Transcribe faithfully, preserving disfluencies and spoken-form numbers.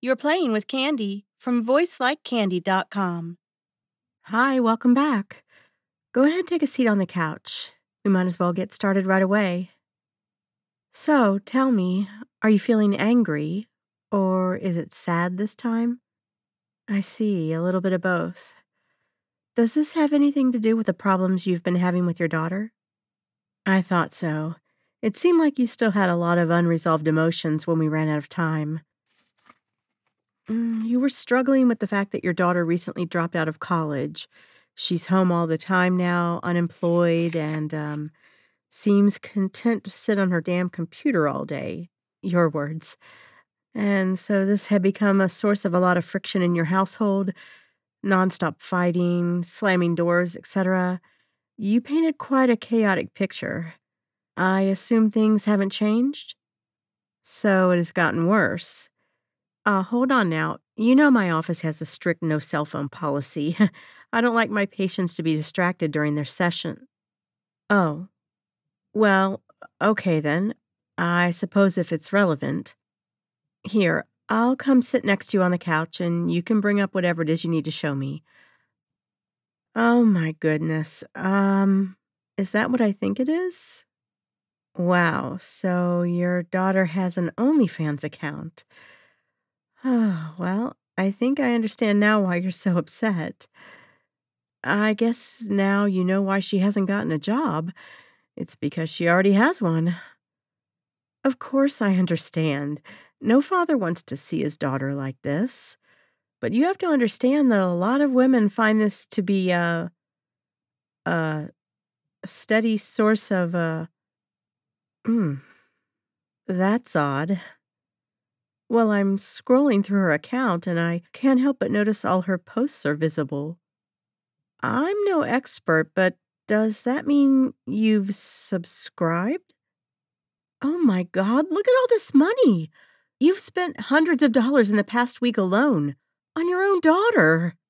You're playing with Candy from voice like candy dot com. Hi, welcome back. Go ahead and take a seat on the couch. We might as well get started right away. So, tell me, are you feeling angry or is it sad this time? I see, a little bit of both. Does this have anything to do with the problems you've been having with your daughter? I thought so. It seemed like you still had a lot of unresolved emotions when we ran out of time. Mm, you were struggling with the fact that your daughter recently dropped out of college. She's home all the time now, unemployed, and um, seems content to sit on her damn computer all day. Your words. And so this had become a source of a lot of friction in your household, nonstop fighting, slamming doors, et cetera. You painted quite a chaotic picture. I assume things haven't changed? So it has gotten worse. Uh, hold on now. You know my office has a strict no cell phone policy. I don't like my patients to be distracted during their session. Oh, well, okay then. I suppose if it's relevant. Here, I'll come sit next to you on the couch and you can bring up whatever it is you need to show me. Oh my goodness. Um, is that what I think it is? Wow, so your daughter has an OnlyFans account. Oh, well, I think I understand now why you're so upset. I guess now you know why she hasn't gotten a job. It's because she already has one. Of course, I understand. No father wants to see his daughter like this. But you have to understand that a lot of women find this to be a, a steady source of, uh, mm, that's odd. Well, I'm scrolling through her account and I can't help but notice all her posts are visible. I'm no expert, but does that mean you've subscribed? Oh my God, look at all this money. You've spent hundreds of dollars in the past week alone on your own daughter.